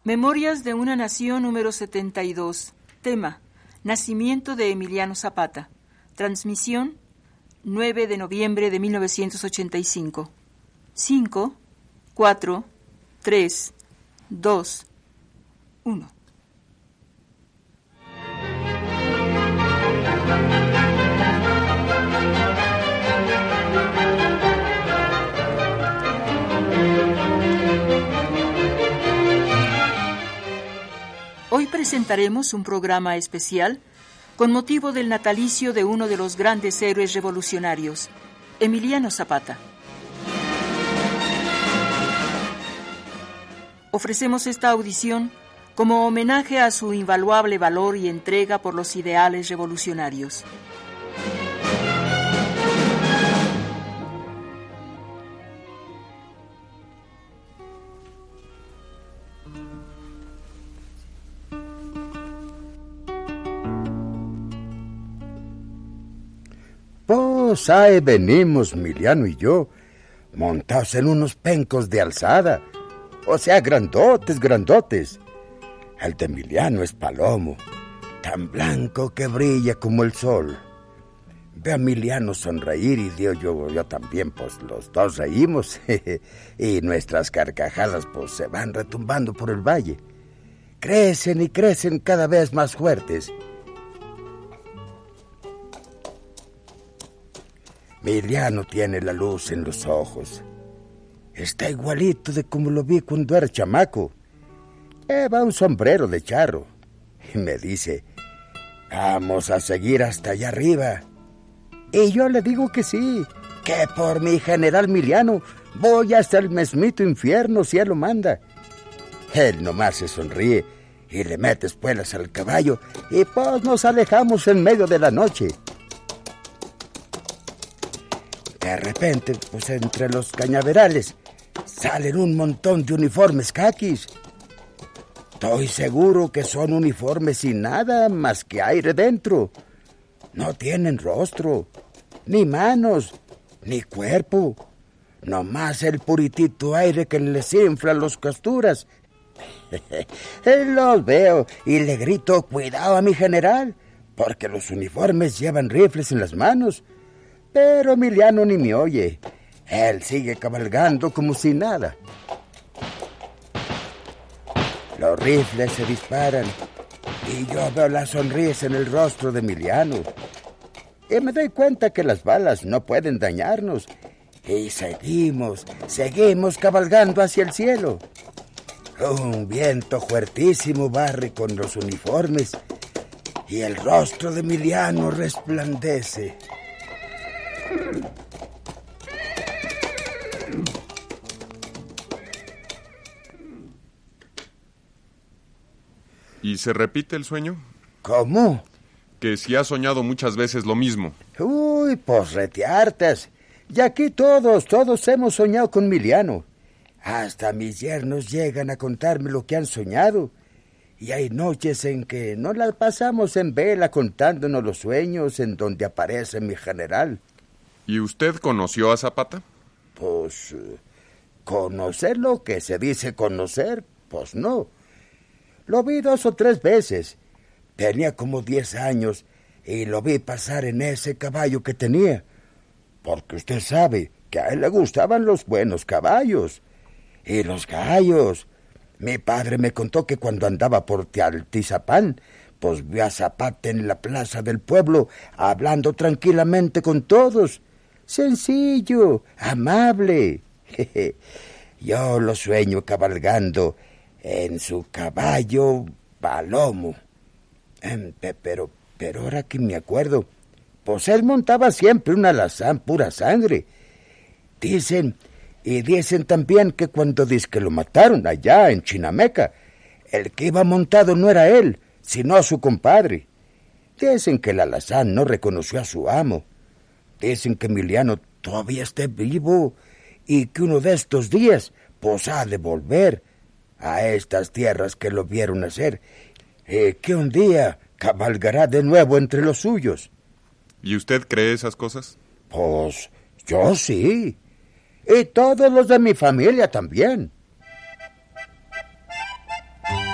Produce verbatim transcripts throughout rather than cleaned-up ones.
Memorias de una nación número setenta y dos. Tema: Nacimiento de Emiliano Zapata. Transmisión: nueve de noviembre de mil novecientos ochenta y cinco. cinco, cuatro, tres, dos, uno. Hoy presentaremos un programa especial con motivo del natalicio de uno de los grandes héroes revolucionarios, Emiliano Zapata. Ofrecemos esta audición como homenaje a su invaluable valor y entrega por los ideales revolucionarios. Pues ahí venimos, Emiliano y yo, montados en unos pencos de alzada, o sea, grandotes, grandotes. El de Emiliano es palomo, tan blanco que brilla como el sol. Ve a Emiliano sonreír y yo, yo, yo también, pues los dos reímos, y nuestras carcajadas pues se van retumbando por el valle. Crecen y crecen cada vez más fuertes. Emiliano tiene la luz en los ojos. Está igualito de como lo vi cuando era chamaco. Lleva un sombrero de charro. Y me dice, vamos a seguir hasta allá arriba. Y yo le digo que sí, que por mi general Emiliano voy hasta el mesmito infierno si él lo manda. Él nomás se sonríe y le mete espuelas al caballo y pues nos alejamos en medio de la noche. De repente, pues entre los cañaverales salen un montón de uniformes caquis. Estoy seguro que son uniformes sin nada más que aire dentro. No tienen rostro, ni manos, ni cuerpo. Nomás el puritito aire que les infla los costuras. Los veo y le grito, cuidado a mi general, porque los uniformes llevan rifles en las manos. Pero Emiliano ni me oye. Él sigue cabalgando como si nada. Los rifles se disparan y yo veo la sonrisa en el rostro de Emiliano. Y me doy cuenta que las balas no pueden dañarnos. Y seguimos, seguimos cabalgando hacia el cielo. Un viento fuertísimo barre con los uniformes y el rostro de Emiliano resplandece. ¿Y se repite el sueño? ¿Cómo? Que si has soñado muchas veces lo mismo. Uy, pues reteartas. Y aquí todos, todos hemos soñado con Emiliano. Hasta mis yernos llegan a contarme lo que han soñado. Y hay noches en que nos las pasamos en vela contándonos los sueños en donde aparece mi general. ¿Y usted conoció a Zapata? Pues, eh, conocer lo que se dice conocer, pues no. Lo vi dos o tres veces. Tenía como diez años y lo vi pasar en ese caballo que tenía. Porque usted sabe que a él le gustaban los buenos caballos. Y los gallos. Mi padre me contó que cuando andaba por Tealtizapán, pues vio a Zapata en la plaza del pueblo, hablando tranquilamente con todos. Sencillo, amable. Yo lo sueño cabalgando en su caballo palomo. Pero, pero ahora que me acuerdo, pues él montaba siempre un alazán pura sangre. Dicen, y dicen también que cuando dice que lo mataron allá en Chinameca, el que iba montado no era él, sino a su compadre. Dicen que el alazán no reconoció a su amo. Dicen que Emiliano todavía está vivo y que uno de estos días pues ha de volver a estas tierras que lo vieron nacer, y que un día cabalgará de nuevo entre los suyos. ¿Y usted cree esas cosas? Pues yo sí, y todos los de mi familia también.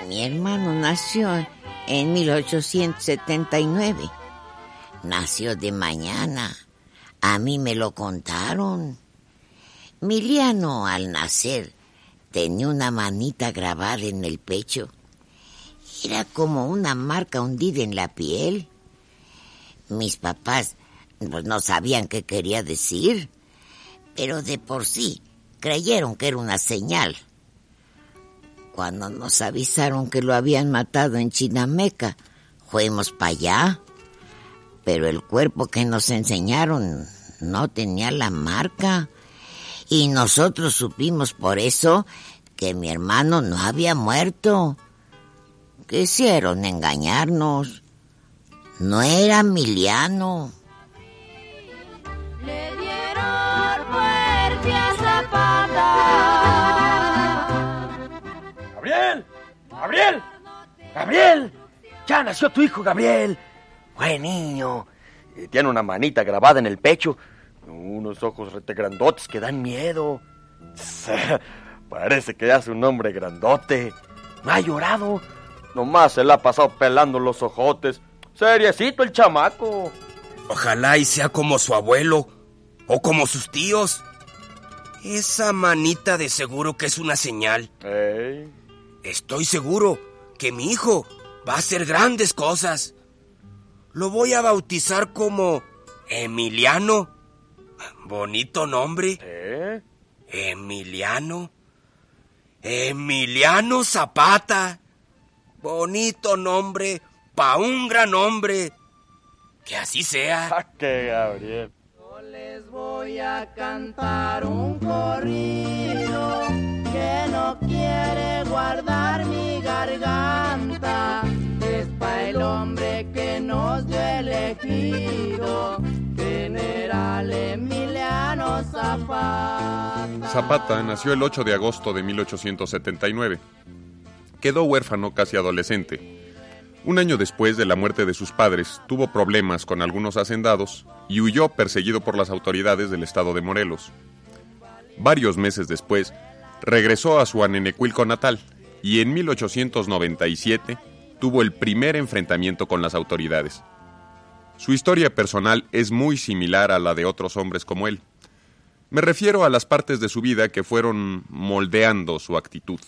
Mi hermano nació en mil ochocientos setenta y nueve. Nació de mañana. A mí me lo contaron. Emiliano, al nacer, tenía una manita grabada en el pecho. Era como una marca hundida en la piel. Mis papás pues, no sabían qué quería decir, pero de por sí creyeron que era una señal. Cuando nos avisaron que lo habían matado en Chinameca, fuimos para allá, pero el cuerpo que nos enseñaron no tenía la marca, y nosotros supimos por eso que mi hermano no había muerto. Quisieron engañarnos. No era Emiliano. Le dieron muerte a Zapata. ¡Gabriel! ¡Gabriel! ¡Gabriel! ¡Ya nació tu hijo, Gabriel! ¡Buen niño! Tiene una manita grabada en el pecho, unos ojos rete grandotes que dan miedo. Parece que ya es un hombre grandote. No ha llorado. Nomás se le ha pasado pelando los ojotes. Seriecito el chamaco. Ojalá y sea como su abuelo o como sus tíos. Esa manita de seguro que es una señal. ¿Eh? Estoy seguro que mi hijo va a hacer grandes cosas. Lo voy a bautizar como Emiliano. Bonito nombre. ¿Eh? Emiliano. Emiliano Zapata. Bonito nombre pa' un gran hombre. Que así sea. ¡Ah, qué Gabriel! Yo les voy a cantar un corrido que no quiere guardar mi garganta. Es pa' el hombre que nos dio elegido, General Emiliano Zapata. Zapata nació el ocho de agosto de mil ochocientos setenta y nueve. Quedó huérfano casi adolescente. Un año después de la muerte de sus padres, tuvo problemas con algunos hacendados y huyó perseguido por las autoridades del estado de Morelos. Varios meses después, regresó a su Anenecuilco natal y en mil ochocientos noventa y siete tuvo el primer enfrentamiento con las autoridades. Su historia personal es muy similar a la de otros hombres como él. Me refiero a las partes de su vida que fueron moldeando su actitud.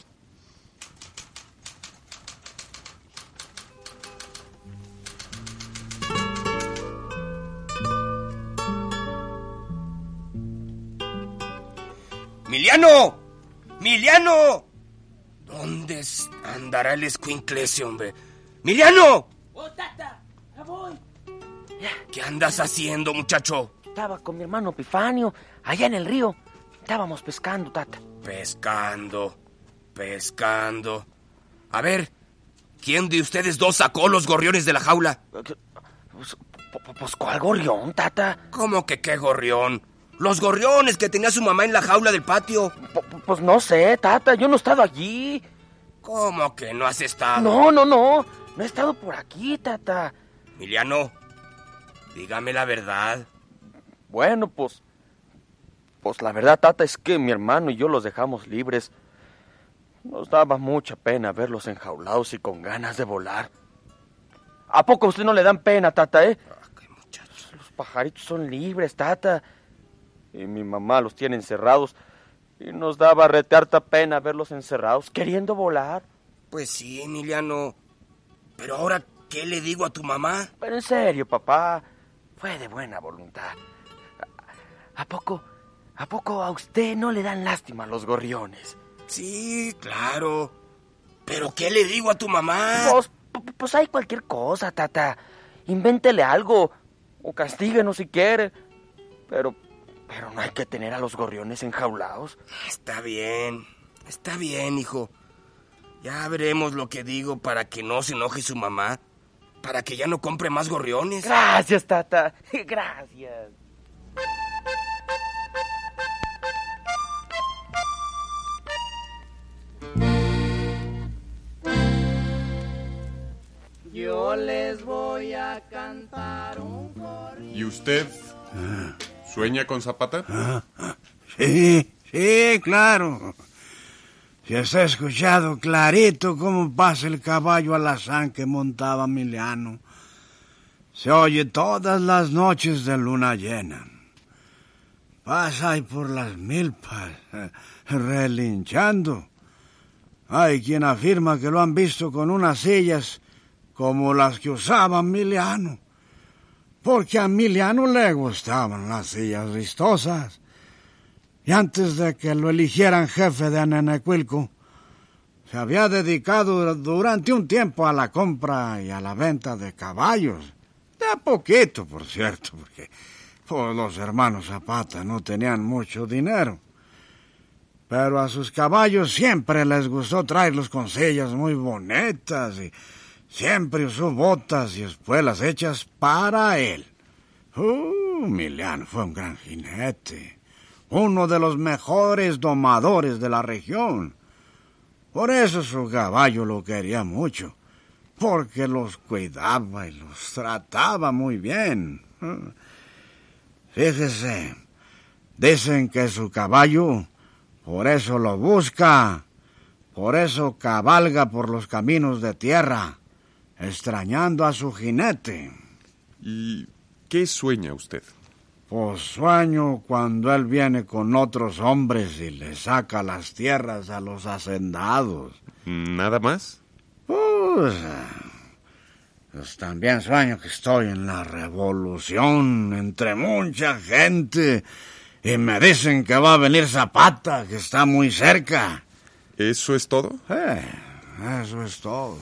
¡Miliano! ¡Miliano! ¿Dónde andará el escuincle ese, hombre? ¡Miliano! ¡Oh, tata! ¡Ya voy! ¿Qué andas haciendo, muchacho? Estaba con mi hermano Epifanio, allá en el río. Estábamos pescando, tata. Pescando, pescando. A ver, ¿quién de ustedes dos sacó los gorriones de la jaula? Pues, pues ¿cuál gorrión, tata? ¿Cómo que qué gorrión? Los gorriones que tenía su mamá en la jaula del patio. P- pues no sé, tata, yo no he estado allí. ¿Cómo que no has estado? No, no, no, no he estado por aquí, tata. Emiliano, dígame la verdad. Bueno, pues... Pues la verdad, tata, es que mi hermano y yo los dejamos libres. Nos daba mucha pena verlos enjaulados y con ganas de volar. ¿A poco a usted no le dan pena, tata, eh? Ah, qué muchacho. Los pajaritos son libres, tata. Y mi mamá los tiene encerrados. Y nos daba rete harta pena verlos encerrados, queriendo volar. Pues sí, Emiliano. Pero ahora, ¿qué le digo a tu mamá? Pero en serio, papá, fue de buena voluntad. ¿A, a poco, a poco a usted no le dan lástima los gorriones? Sí, claro. ¿Pero qué le digo a tu mamá? Pues, pues hay cualquier cosa, tata. Invéntele algo. O castíguenos si quiere. Pero, pero no hay que tener a los gorriones enjaulados. Está bien, está bien, hijo. Ya veremos lo que digo para que no se enoje su mamá. Para que ya no compre más gorriones. Gracias, tata. Gracias. Yo les voy a cantar un corrido. ¿Y usted sueña con Zapata? Sí, sí, claro. Si has escuchado clarito cómo pasa el caballo alazán que montaba Emiliano. Se oye todas las noches de luna llena. Pasa ahí por las milpas, eh, relinchando. Hay quien afirma que lo han visto con unas sillas como las que usaba Emiliano, porque a Emiliano le gustaban las sillas vistosas. Y antes de que lo eligieran jefe de Nenecuilco, se había dedicado durante un tiempo a la compra y a la venta de caballos. De a poquito, por cierto, porque pues, los hermanos Zapata no tenían mucho dinero. Pero a sus caballos siempre les gustó traerlos con sillas muy bonitas y siempre usó botas y espuelas hechas para él. Uh, Emiliano fue un gran jinete, uno de los mejores domadores de la región. Por eso su caballo lo quería mucho, porque los cuidaba y los trataba muy bien. Fíjese, dicen que su caballo, por eso lo busca, por eso cabalga por los caminos de tierra, extrañando a su jinete. ¿Y qué sueña usted? Pues sueño cuando él viene con otros hombres y le saca las tierras a los hacendados. ¿Nada más? Pues, pues también sueño que estoy en la revolución entre mucha gente y me dicen que va a venir Zapata, que está muy cerca. ¿Eso es todo? Eh, eso es todo.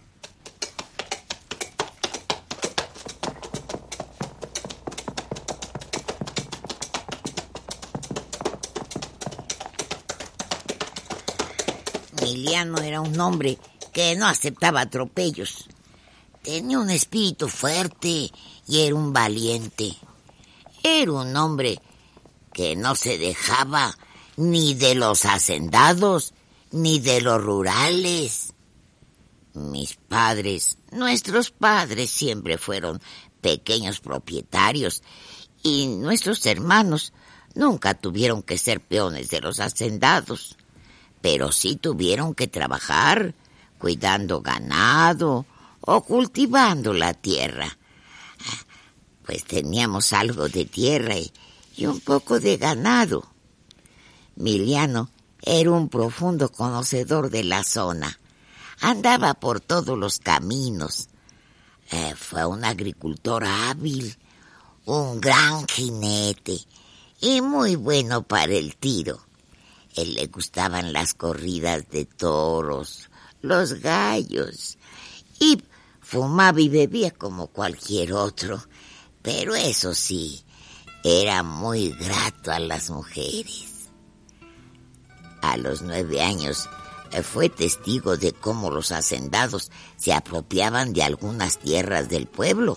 Emiliano era un hombre que no aceptaba atropellos. Tenía un espíritu fuerte y era un valiente. Era un hombre que no se dejaba ni de los hacendados ni de los rurales. Mis padres, nuestros padres siempre fueron pequeños propietarios y nuestros hermanos nunca tuvieron que ser peones de los hacendados. Pero sí tuvieron que trabajar cuidando ganado o cultivando la tierra. Pues teníamos algo de tierra y, y un poco de ganado. Emiliano era un profundo conocedor de la zona. Andaba por todos los caminos. Eh, fue un agricultor hábil, un gran jinete y muy bueno para el tiro. Él le gustaban las corridas de toros, los gallos, y fumaba y bebía como cualquier otro, pero eso sí, era muy grato a las mujeres. A los nueve años fue testigo de cómo los hacendados se apropiaban de algunas tierras del pueblo.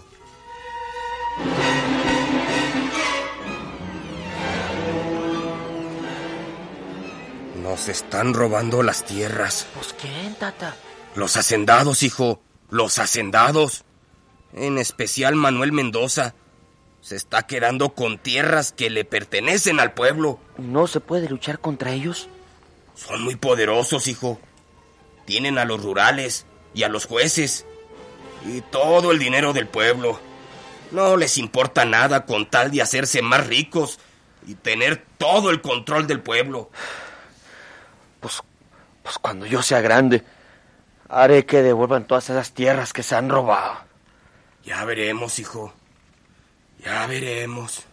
Nos están robando las tierras. ¿Pues quién, tata? Los hacendados, hijo. Los hacendados. En especial Manuel Mendoza. Se está quedando con tierras que le pertenecen al pueblo. ¿No se puede luchar contra ellos? Son muy poderosos, hijo. Tienen a los rurales y a los jueces. Y todo el dinero del pueblo. No les importa nada con tal de hacerse más ricos y tener todo el control del pueblo. Pues, pues cuando yo sea grande, haré que devuelvan todas esas tierras que se han robado. Ya veremos, hijo. Ya veremos.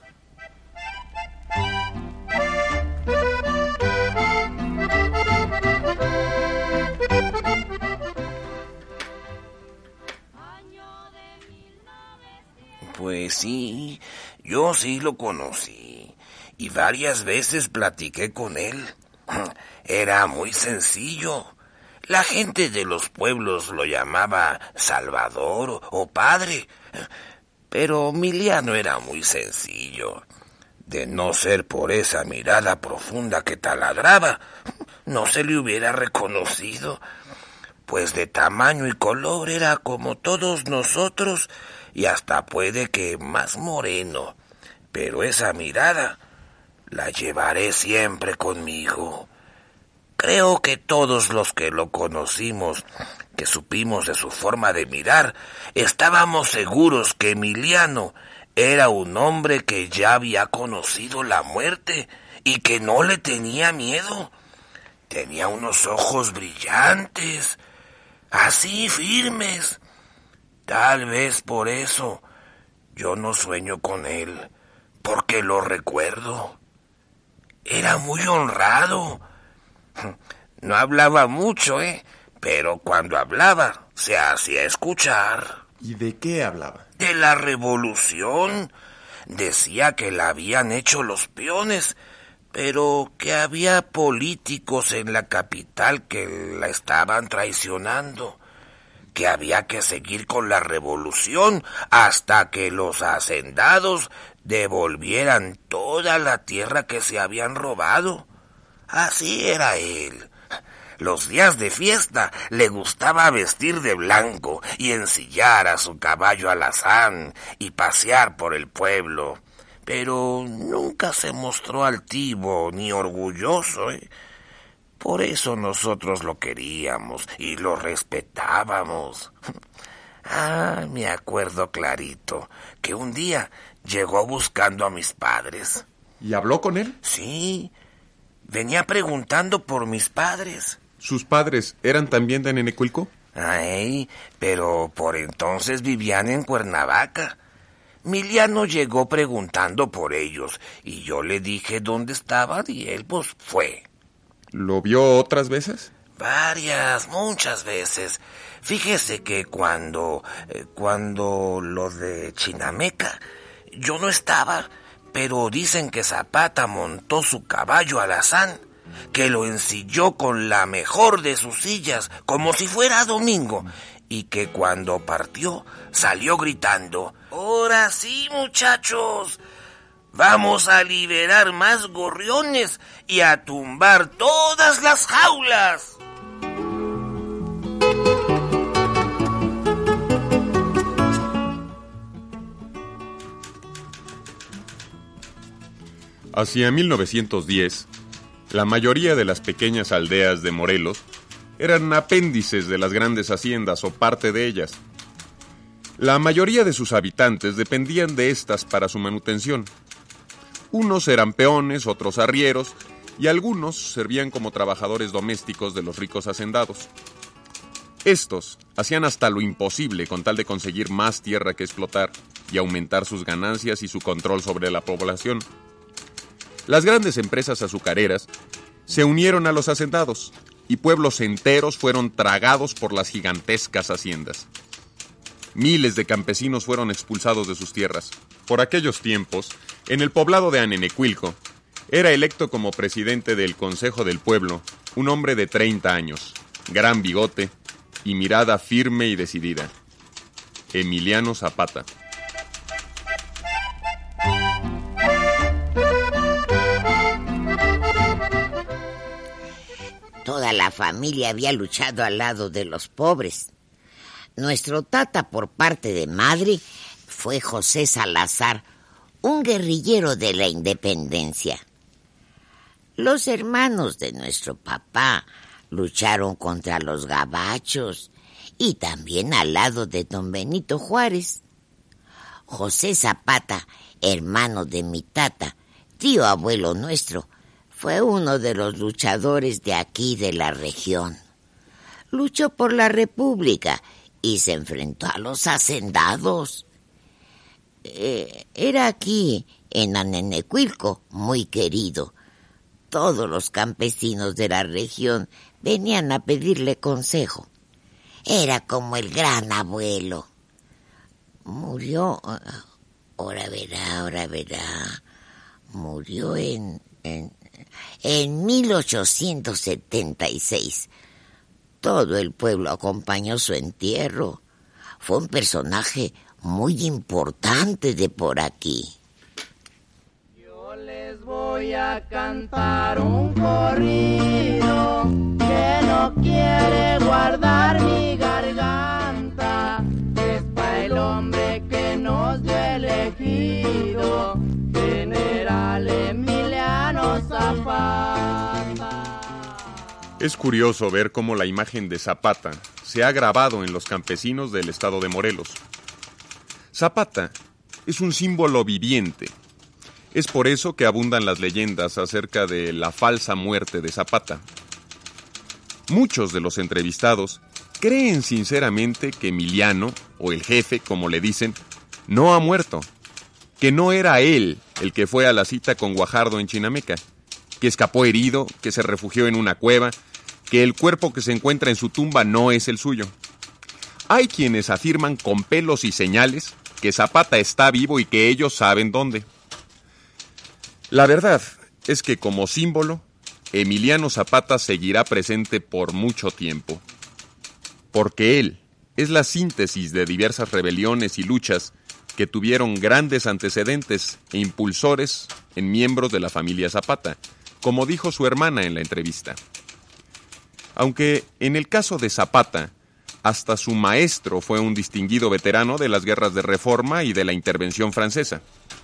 Pues sí, yo sí lo conocí y varias veces platiqué con él. Era muy sencillo. La gente de los pueblos lo llamaba Salvador o Padre, pero Emiliano era muy sencillo. De no ser por esa mirada profunda que taladraba, no se le hubiera reconocido, pues de tamaño y color era como todos nosotros y hasta puede que más moreno, pero esa mirada la llevaré siempre conmigo. Creo que todos los que lo conocimos, que supimos de su forma de mirar, estábamos seguros que Emiliano era un hombre que ya había conocido la muerte y que no le tenía miedo. Tenía unos ojos brillantes, así firmes. Tal vez por eso yo no sueño con él, porque lo recuerdo. Era muy honrado. No hablaba mucho, ¿eh? Pero cuando hablaba, se hacía escuchar. ¿Y de qué hablaba? De la revolución. Decía que la habían hecho los peones, pero que había políticos en la capital que la estaban traicionando, que había que seguir con la revolución hasta que los hacendados devolvieran toda la tierra que se habían robado. Así era él. Los días de fiesta le gustaba vestir de blanco y ensillar a su caballo alazán y pasear por el pueblo. Pero nunca se mostró altivo ni orgulloso, ¿eh? Por eso nosotros lo queríamos y lo respetábamos. Ah, me acuerdo clarito que un día llegó buscando a mis padres. ¿Y habló con él? Sí, venía preguntando por mis padres. ¿Sus padres eran también de Nenecuilco? Ay, pero por entonces vivían en Cuernavaca. Miliano llegó preguntando por ellos y yo le dije dónde estaban y él pues fue. ¿Lo vio otras veces? Varias, muchas veces. Fíjese que cuando, eh, cuando lo de Chinameca, yo no estaba, pero dicen que Zapata montó su caballo alazán, que lo ensilló con la mejor de sus sillas, como si fuera domingo, y que cuando partió salió gritando: «¡Ahora sí, muchachos! Vamos a liberar más gorriones y a tumbar todas las jaulas». Hacia mil novecientos diez, la mayoría de las pequeñas aldeas de Morelos eran apéndices de las grandes haciendas o parte de ellas. La mayoría de sus habitantes dependían de estas para su manutención. Unos eran peones, otros arrieros, y algunos servían como trabajadores domésticos de los ricos hacendados. Estos hacían hasta lo imposible con tal de conseguir más tierra que explotar y aumentar sus ganancias y su control sobre la población. Las grandes empresas azucareras se unieron a los hacendados y pueblos enteros fueron tragados por las gigantescas haciendas. Miles de campesinos fueron expulsados de sus tierras. Por aquellos tiempos, en el poblado de Anenecuilco, era electo como presidente del Consejo del Pueblo un hombre de treinta años, gran bigote y mirada firme y decidida: Emiliano Zapata. Toda la familia había luchado al lado de los pobres. Nuestro tata por parte de madre fue José Salazar, un guerrillero de la independencia. Los hermanos de nuestro papá lucharon contra los gabachos y también al lado de don Benito Juárez. José Zapata, hermano de mi tata, tío abuelo nuestro, fue uno de los luchadores de aquí de la región. Luchó por la República y se enfrentó a los hacendados. Eh, era aquí, en Anenecuilco, muy querido. Todos los campesinos de la región venían a pedirle consejo. Era como el gran abuelo. Murió, ahora verá, ahora verá, murió en, en, en mil ochocientos setenta y seis. Todo el pueblo acompañó su entierro. Fue un personaje muy importante de por aquí. Yo les voy a cantar un corrido que no quiere guardar mi garganta. Es para el hombre que nos dio elegido, General Emiliano Zapata. Es curioso ver cómo la imagen de Zapata se ha grabado en los campesinos del estado de Morelos. Zapata es un símbolo viviente. Es por eso que abundan las leyendas acerca de la falsa muerte de Zapata. Muchos de los entrevistados creen sinceramente que Emiliano, o el jefe, como le dicen, no ha muerto, que no era él el que fue a la cita con Guajardo en Chinameca, que escapó herido, que se refugió en una cueva, que el cuerpo que se encuentra en su tumba no es el suyo. Hay quienes afirman con pelos y señales que Zapata está vivo y que ellos saben dónde. La verdad es que como símbolo, Emiliano Zapata seguirá presente por mucho tiempo, porque él es la síntesis de diversas rebeliones y luchas que tuvieron grandes antecedentes e impulsores en miembros de la familia Zapata, como dijo su hermana en la entrevista. Aunque en el caso de Zapata, hasta su maestro fue un distinguido veterano de las guerras de Reforma y de la intervención francesa.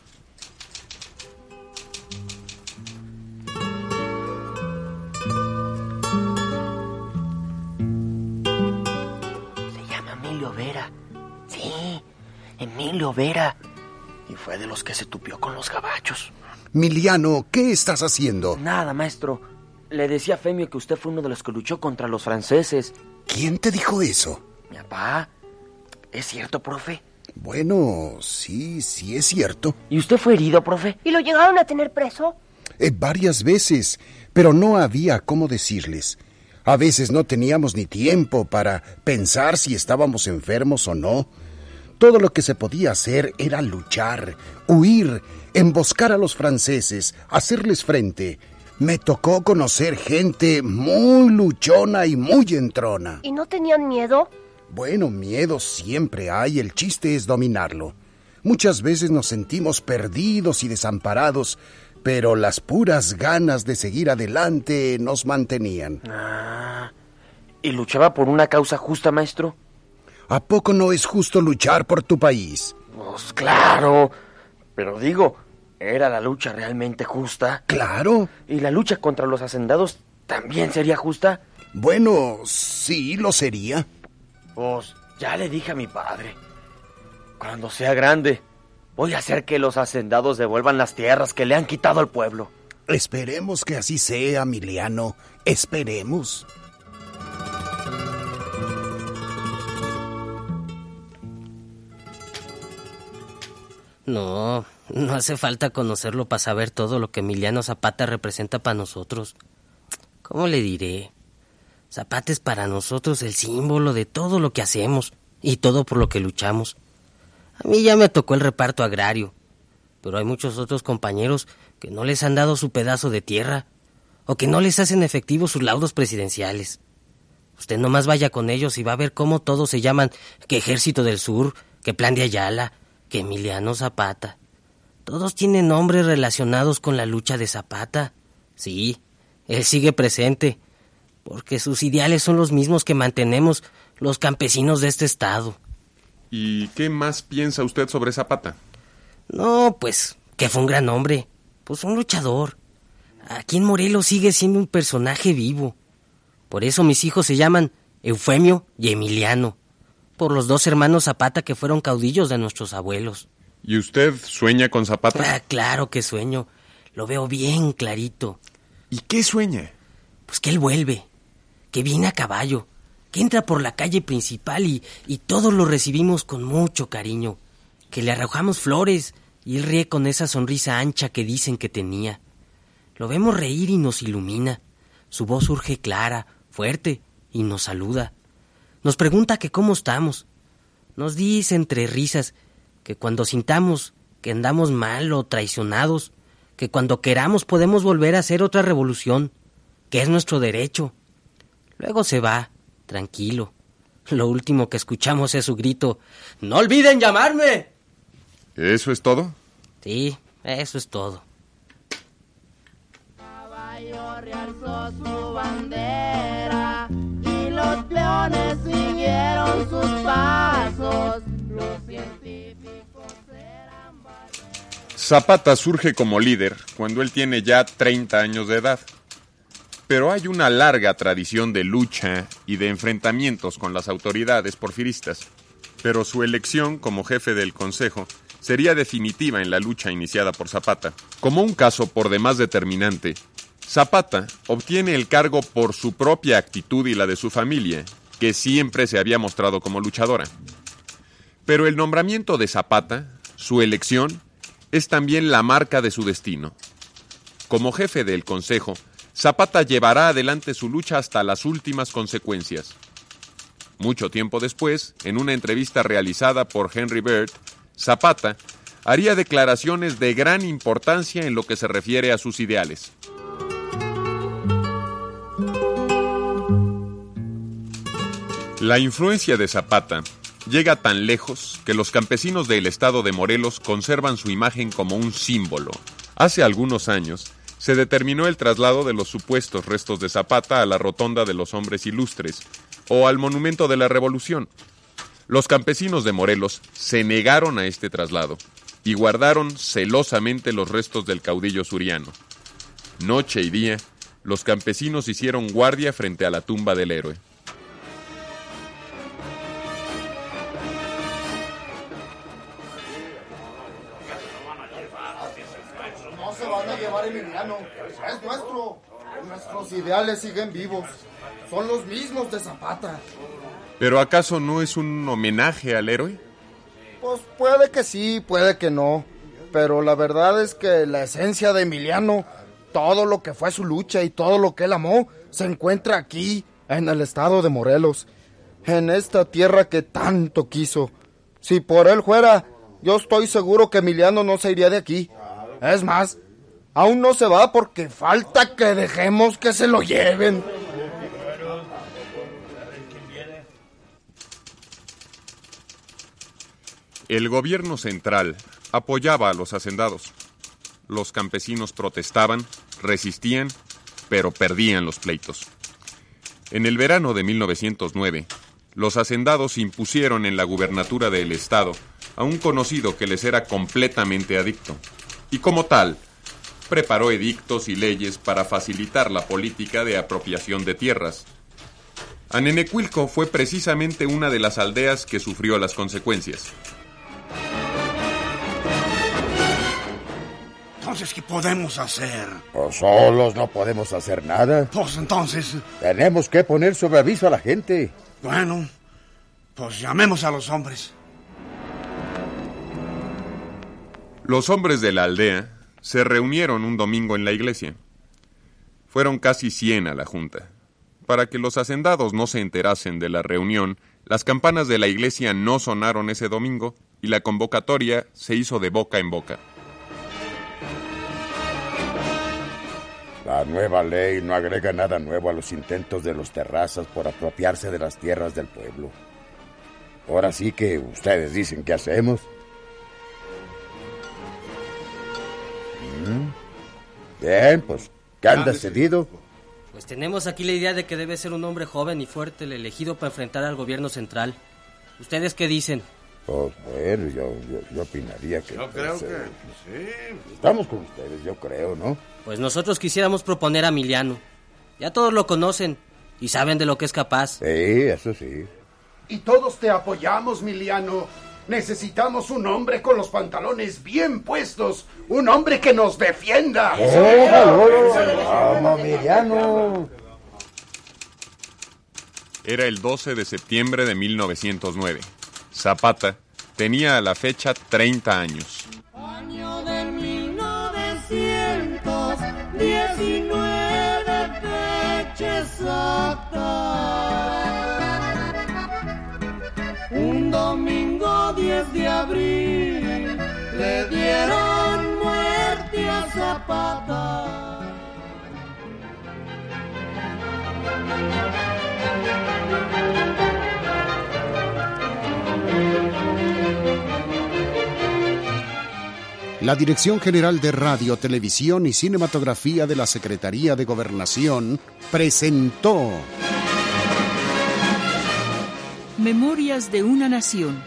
Se llama Emilio Vera. Sí, Emilio Vera. Y fue de los que se tupió con los gabachos. Miliano, ¿qué estás haciendo? Nada, maestro. Le decía a Femio que usted fue uno de los que luchó contra los franceses. ¿Quién te dijo eso? Mi papá. ¿Es cierto, profe? Bueno, sí, sí es cierto. ¿Y usted fue herido, profe? ¿Y lo llegaron a tener preso? Eh, varias veces, pero no había cómo decirles. A veces no teníamos ni tiempo para pensar si estábamos enfermos o no. Todo lo que se podía hacer era luchar, huir, emboscar a los franceses, hacerles frente. Me tocó conocer gente muy luchona y muy entrona. ¿Y no tenían miedo? Bueno, miedo siempre hay, el chiste es dominarlo. Muchas veces nos sentimos perdidos y desamparados, pero las puras ganas de seguir adelante nos mantenían. Ah, ¿y luchaba por una causa justa, maestro? ¿A poco no es justo luchar por tu país? Pues claro, pero digo, ¿era la lucha realmente justa? Claro. ¿Y la lucha contra los hacendados también sería justa? Bueno, sí lo sería. Pues ya le dije a mi padre. Cuando sea grande, voy a hacer que los hacendados devuelvan las tierras que le han quitado al pueblo. Esperemos que así sea, Emiliano. Esperemos. No, no hace falta conocerlo para saber todo lo que Emiliano Zapata representa para nosotros. ¿Cómo le diré? Zapata es para nosotros el símbolo de todo lo que hacemos y todo por lo que luchamos. A mí ya me tocó el reparto agrario, pero hay muchos otros compañeros que no les han dado su pedazo de tierra o que no les hacen efectivos sus laudos presidenciales. Usted nomás vaya con ellos y va a ver cómo todos se llaman que Ejército del Sur, que Plan de Ayala, que Emiliano Zapata. Todos tienen nombres relacionados con la lucha de Zapata. Sí, él sigue presente, porque sus ideales son los mismos que mantenemos los campesinos de este estado. ¿Y qué más piensa usted sobre Zapata? No, pues, que fue un gran hombre, pues un luchador. Aquí en Morelos sigue siendo un personaje vivo. Por eso mis hijos se llaman Eufemio y Emiliano, por los dos hermanos Zapata que fueron caudillos de nuestros abuelos. ¿Y usted sueña con Zapata? Ah, claro que sueño. Lo veo bien clarito. ¿Y qué sueña? Pues que él vuelve, que viene a caballo, que entra por la calle principal y, y todos lo recibimos con mucho cariño, que le arrojamos flores y él ríe con esa sonrisa ancha que dicen que tenía. Lo vemos reír y nos ilumina. Su voz surge clara, fuerte y nos saluda. Nos pregunta que cómo estamos. Nos dice entre risas que cuando sintamos que andamos mal o traicionados, que cuando queramos podemos volver a hacer otra revolución, que es nuestro derecho. Luego se va, tranquilo. Lo último que escuchamos es su grito: ¡No olviden llamarme! ¿Eso es todo? Sí, eso es todo. Caballo realzó su bandera y los peones siguieron sus pasos. Los científicos eran Zapata surge como líder cuando él tiene ya treinta años de edad. Pero hay una larga tradición de lucha y de enfrentamientos con las autoridades porfiristas. Pero su elección como jefe del Consejo sería definitiva en la lucha iniciada por Zapata. Como un caso por demás determinante, Zapata obtiene el cargo por su propia actitud y la de su familia, que siempre se había mostrado como luchadora. Pero el nombramiento de Zapata, su elección, es también la marca de su destino. Como jefe del Consejo, Zapata llevará adelante su lucha hasta las últimas consecuencias. Mucho tiempo después, en una entrevista realizada por Henry Bird, Zapata haría declaraciones de gran importancia en lo que se refiere a sus ideales. La influencia de Zapata llega tan lejos que los campesinos del estado de Morelos conservan su imagen como un símbolo. Hace algunos años se determinó el traslado de los supuestos restos de Zapata a la Rotonda de los Hombres Ilustres o al Monumento de la Revolución. Los campesinos de Morelos se negaron a este traslado y guardaron celosamente los restos del caudillo suriano. Noche y día, los campesinos hicieron guardia frente a la tumba del héroe. No se van a llevar Emiliano, es nuestro. Nuestros ideales siguen vivos. Son los mismos de Zapata. ¿Pero acaso no es un homenaje al héroe? Pues puede que sí, puede que no. Pero la verdad es que la esencia de Emiliano, todo lo que fue su lucha y todo lo que él amó, se encuentra aquí, en el estado de Morelos, en esta tierra que tanto quiso. Si por él fuera, yo estoy seguro que Emiliano no se iría de aquí. Es más, aún no se va porque falta que dejemos que se lo lleven. El gobierno central apoyaba a los hacendados. Los campesinos protestaban, resistían, pero perdían los pleitos. En el verano de mil novecientos nueve, los hacendados impusieron en la gubernatura del estado a un conocido que les era completamente adicto, y como tal, preparó edictos y leyes para facilitar la política de apropiación de tierras. Anenecuilco fue precisamente una de las aldeas que sufrió las consecuencias. Entonces, ¿qué podemos hacer? Pues solos no podemos hacer nada. Pues entonces... Tenemos que poner sobre aviso a la gente. Bueno, pues llamemos a los hombres. Los hombres de la aldea se reunieron un domingo en la iglesia. Fueron casi cien a la junta. Para que los hacendados no se enterasen de la reunión, las campanas de la iglesia no sonaron ese domingo y la convocatoria se hizo de boca en boca. La nueva ley no agrega nada nuevo a los intentos de los terrazas por apropiarse de las tierras del pueblo. Ahora sí que ustedes dicen qué hacemos. ¿Mm? Bien, pues, ¿qué han decidido? Pues tenemos aquí la idea de que debe ser un hombre joven y fuerte el elegido para enfrentar al gobierno central. ¿Ustedes qué dicen? Pues bueno, yo, yo, yo opinaría que... Yo pues, creo que eh, sí. Estamos con ustedes, yo creo, ¿no? Pues nosotros quisiéramos proponer a Emiliano. Ya todos lo conocen y saben de lo que es capaz. Sí, eso sí. Y todos te apoyamos, Miliano. Necesitamos un hombre con los pantalones bien puestos. Un hombre que nos defienda. ¡Vamos, Emiliano! Era el doce de septiembre de mil novecientos nueve. Zapata tenía a la fecha treinta años. Año de mil novecientos diecinueve, fecha exacta. Un domingo diez de abril le dieron muerte a Zapata. La Dirección General de Radio, Televisión y Cinematografía de la Secretaría de Gobernación presentó Memorias de una Nación.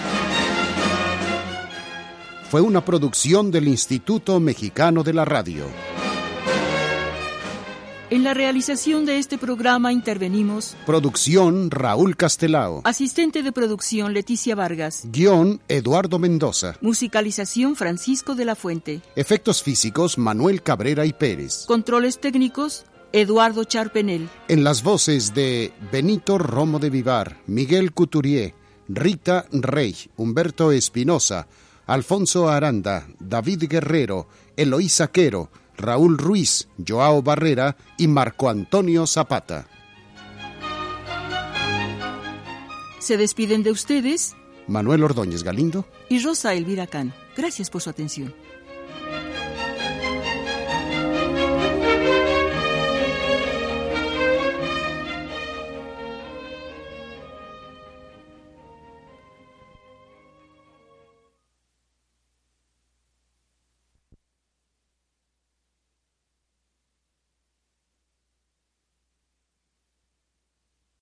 Fue una producción del Instituto Mexicano de la Radio. En la realización de este programa intervenimos Producción Raúl Castelao. Asistente de producción Leticia Vargas. Guión Eduardo Mendoza. Musicalización Francisco de la Fuente. Efectos físicos Manuel Cabrera y Pérez. Controles técnicos Eduardo Charpenel. En las voces de Benito Romo de Vivar, Miguel Couturier, Rita Rey, Humberto Espinosa, Alfonso Aranda, David Guerrero, Eloísa Quero, Raúl Ruiz, Joao Barrera y Marco Antonio Zapata. Se despiden de ustedes Manuel Ordóñez Galindo y Rosa Elvira Cano. Gracias por su atención.